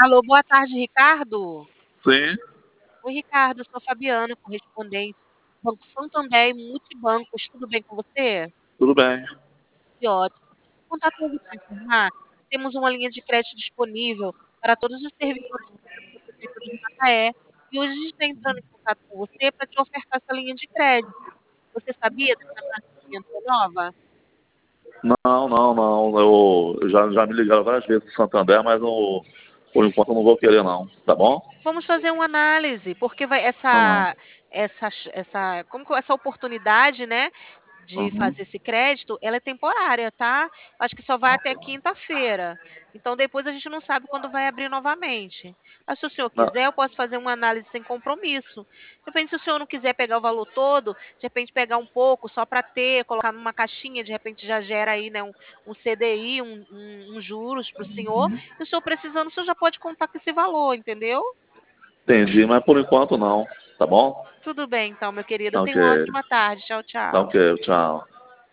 Alô, boa tarde, Ricardo. Sim, Oi, Ricardo, eu sou Fabiana, correspondente do Banco Santander e Multibancos. Tudo bem com você? tudo bem. Que ótimo. Contatando para informar, temos uma linha de crédito disponível para todos os servidores públicos da Prefeitura de Macaé. E hoje a gente está entrando em contato com você para te ofertar essa linha de crédito. Você sabia dessa nossa linha nova? Não. Eu já me ligaram várias vezes pro Santander, mas por enquanto eu não vou querer, não. Tá bom? Vamos fazer uma análise, porque vai Aham, essa oportunidade, né, de aham. fazer esse crédito, ela é temporária, tá? Acho que só vai até quinta-feira. Então depois a gente não sabe quando vai abrir novamente. Mas se o senhor Não, quiser, eu posso fazer uma análise sem compromisso. De repente, se o senhor não quiser pegar o valor todo, de repente pegar um pouco só para ter, colocar numa caixinha, de repente já gera aí, né, um CDI, um juros para o senhor. E o senhor precisando, o senhor já pode contar com esse valor, entendeu? entendi, mas por enquanto não. Tá bom? Tudo bem, então, meu querido. Tá ok, Tenha uma ótima tarde. Tchau, tá tchau. ok, tchau.